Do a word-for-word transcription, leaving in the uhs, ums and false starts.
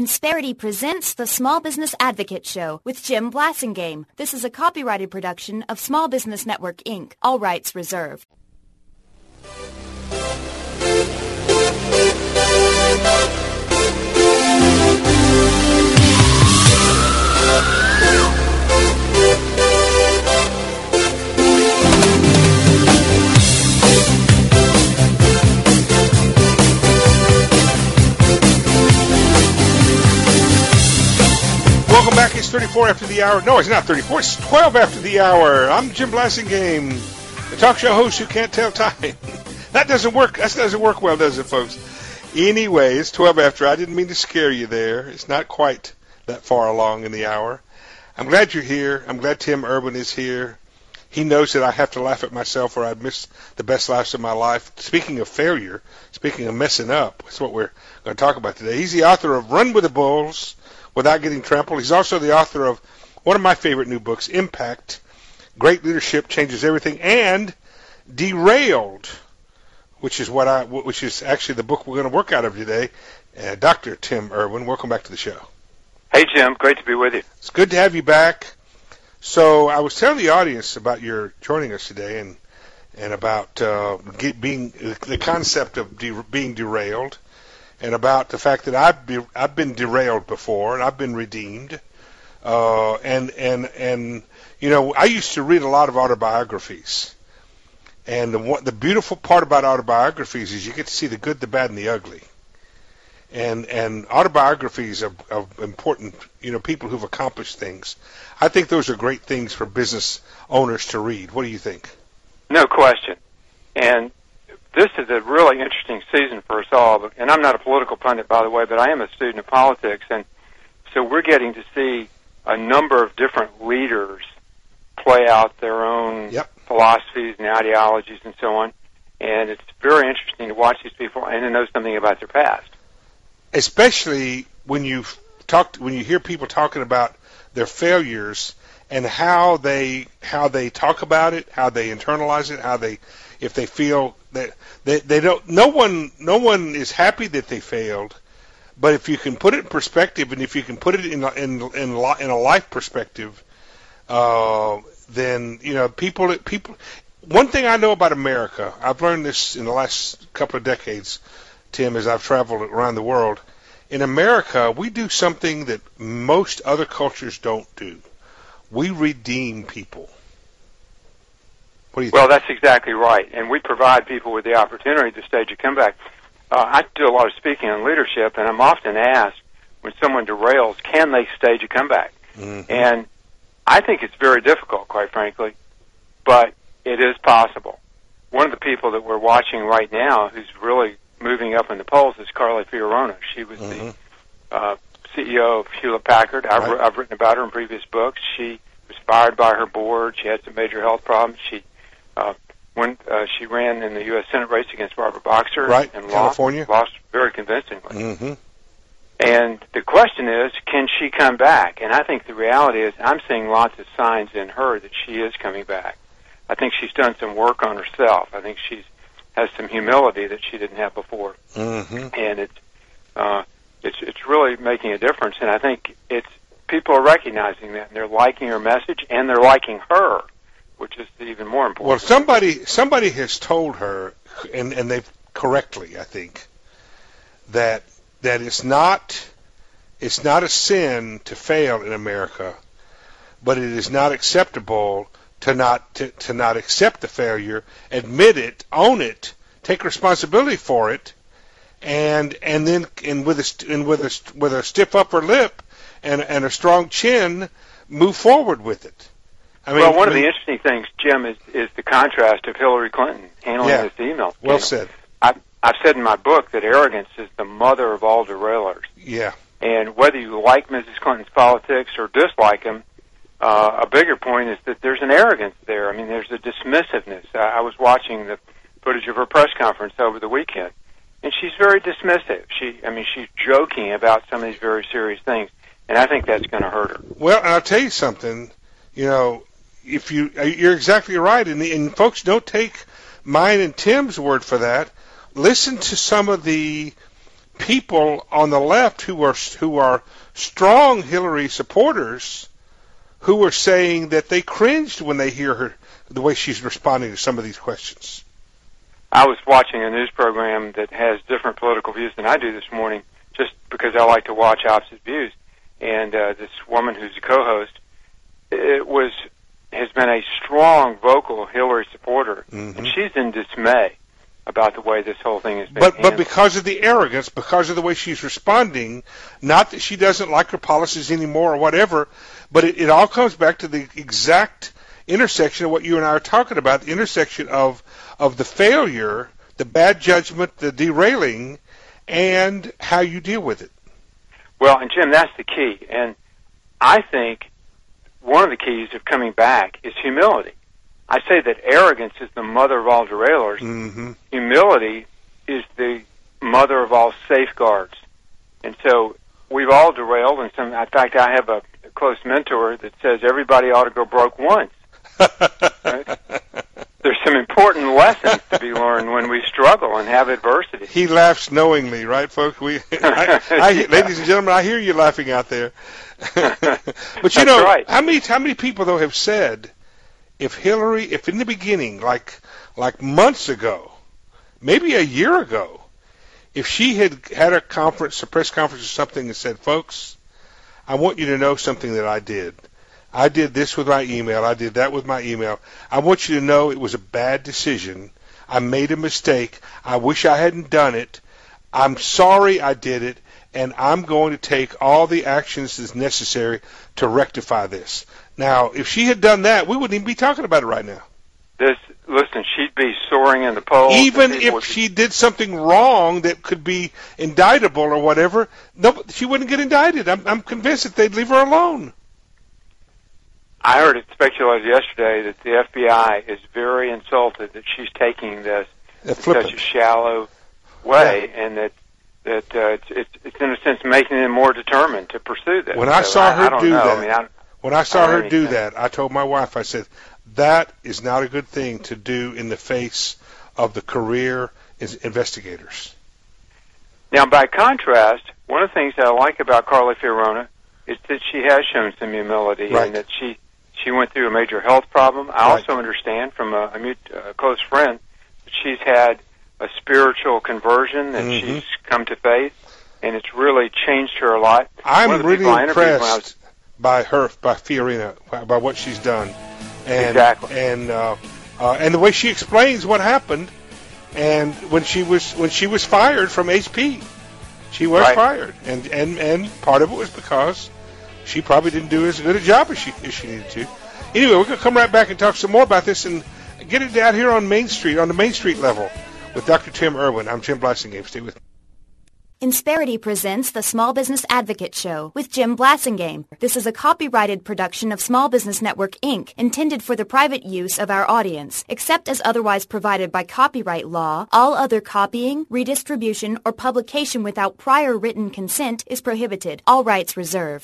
Insperity presents the Small Business Advocate Show with Jim Blasingame. This is a copyrighted production of Small Business Network, Incorporated. All rights reserved. Welcome back. It's thirty-four after the hour. No, it's not thirty-four. It's twelve after the hour. I'm Jim Blasingame, the talk show host who can't tell time. That doesn't work. That doesn't work well, does it, folks? Anyway, it's twelve after. I didn't mean to scare you there. It's not quite that far along in the hour. I'm glad you're here. I'm glad Tim Urban is here. He knows that I have to laugh at myself or I'd miss the best laughs of my life. Speaking of failure, speaking of messing up, that's what we're going to talk about today. He's the author of Run with the Bulls Without Getting Trampled. He's also the author of one of my favorite new books, Impact, Great Leadership Changes Everything, and Derailed, which is what I, which is actually the book we're going to work out of today. Uh, Doctor Tim Urban, welcome back to the show. Hey, Jim. Great to be with you. It's good to have you back. So I was telling the audience about your joining us today and and about uh, get, being the concept of de- being derailed. And about the fact that I've be, I've been derailed before and I've been redeemed, uh, and and and you know I used to read a lot of autobiographies, and the the beautiful part about autobiographies is you get to see the good, the bad, and the ugly, and and autobiographies of, of important you know people who've accomplished things. I think those are great things for business owners to read. What do you think? No question, and this is a really interesting season for us all, and I'm not a political pundit, by the way, but I am a student of politics, and so we're getting to see a number of different leaders play out their own yep. philosophies and ideologies and so on, and it's very interesting to watch these people and to know something about their past. Especially when you talk, when you hear people talking about their failures and how they how they talk about it, how they internalize it, how they if they feel that they, they don't, no one, no one is happy that they failed, but if you can put it in perspective, and if you can put it in in in, in a life perspective, uh, then you know people people. One thing I know about America, I've learned this in the last couple of decades, Tim, as I've traveled around the world. In America, we do something that most other cultures don't do. We redeem people. What do you well, think? that's exactly right, and we provide people with the opportunity to stage a comeback. Uh, I do a lot of speaking on leadership, and I'm often asked when someone derails, can they stage a comeback? Mm-hmm. And I think it's very difficult, quite frankly, but it is possible. One of the people that we're watching right now who's really moving up in the polls is Carly Fiorina. She was mm-hmm. the uh, C E O of Hewlett-Packard. I've, right. I've written about her in previous books. She was fired by her board. She had some major health problems. She Uh, when uh, she ran in the U S Senate race against Barbara Boxer right. and California. lost, lost very convincingly. Mm-hmm. And the question is, can she come back? And I think the reality is I'm seeing lots of signs in her that she is coming back. I think she's done some work on herself. I think she's has some humility that she didn't have before. Mm-hmm. And it's, uh, it's, it's really making a difference. And I think it's people are recognizing that, and they're liking her message, and they're liking her, which is even more important. Well, somebody somebody has told her, and, and they've correctly, I think, that that it's not it's not a sin to fail in America, but it is not acceptable to not to, to not accept the failure, admit it, own it, take responsibility for it, and and then and with a and with a with a stiff upper lip and and a strong chin, move forward with it. I mean, well, one I mean, of the interesting things, Jim, is, is the contrast of Hillary Clinton handling yeah, this email. Well said. I, I've said in my book that arrogance is the mother of all derailers. Yeah. And whether you like Missus Clinton's politics or dislike him, uh, a bigger point is that there's an arrogance there. I mean, there's a dismissiveness. I, I was watching the footage of her press conference over the weekend, and she's very dismissive. She, I mean, she's joking about some of these very serious things, and I think that's going to hurt her. Well, I'll tell you something. You know, if you you're exactly right, and, and folks, don't take mine and Tim's word for that. Listen to some of the people on the left who are who are strong Hillary supporters who are saying that they cringed when they hear her the way she's responding to some of these questions. I was watching a news program that has different political views than I do this morning, just because I like to watch opposite views. And uh, this woman who's a co-host, it was has been a strong, vocal Hillary supporter, mm-hmm. and she's in dismay about the way this whole thing has been But handled. but because of the arrogance, because of the way she's responding, not that she doesn't like her policies anymore or whatever, but it, it all comes back to the exact intersection of what you and I are talking about, the intersection of of the failure, the bad judgment, the derailing, and how you deal with it. Well, and Jim, that's the key. And I think one of the keys of coming back is humility. I say that arrogance is the mother of all derailers. Mm-hmm. Humility is the mother of all safeguards. And so we've all derailed. And some, in fact, I have a, a close mentor that says everybody ought to go broke once. Right? There's some important lessons to be learned when we struggle and have adversity. He laughs knowingly, right, folks? We, I, I, yeah. Ladies and gentlemen, I hear you laughing out there. But you know, right. how many how many people though have said, if Hillary, if in the beginning, like like months ago, maybe a year ago, if she had had a conference, a press conference or something, and said, folks, I want you to know something that I did. I did this with my email. I did that with my email. I want you to know it was a bad decision. I made a mistake. I wish I hadn't done it. I'm sorry I did it, and I'm going to take all the actions that's necessary to rectify this. Now, if she had done that, we wouldn't even be talking about it right now. This, listen, she'd be soaring in the polls. Even if she did something wrong that could be indictable or whatever, no, she wouldn't get indicted. I'm, I'm convinced that they'd leave her alone. I heard it speculated yesterday that the F B I is very insulted that she's taking this in such a shallow way, yeah. and that that uh, it's, it's, it's in a sense making them more determined to pursue this. When I so saw I, her I do know. that, I mean, I, when I saw I her do anything. that, I told my wife, I said, that is not a good thing to do in the face of the career investigators. Now, by contrast, one of the things that I like about Carly Fiorina is that she has shown some humility, right. and that she she went through a major health problem. I right. also understand from a, a, mute, a close friend that she's had a spiritual conversion, that mm-hmm. she's come to faith, and it's really changed her a lot. I'm really I impressed was, by her, by Fiorina, by, by what she's done, and exactly. and uh, uh, and the way she explains what happened, and when she was when she was fired from H P, she was right. fired, and, and and part of it was because she probably didn't do as good a job as she as she needed to. Anyway, we're gonna come right back and talk some more about this and get it out here on Main Street, on the Main Street level, with Doctor Tim Irwin. I'm Jim Blasingame. Stay with me. Insperity presents the Small Business Advocate Show with Jim Blasingame. This is a copyrighted production of Small Business Network, Incorporated, intended for the private use of our audience. Except as otherwise provided by copyright law, all other copying, redistribution, or publication without prior written consent is prohibited. All rights reserved.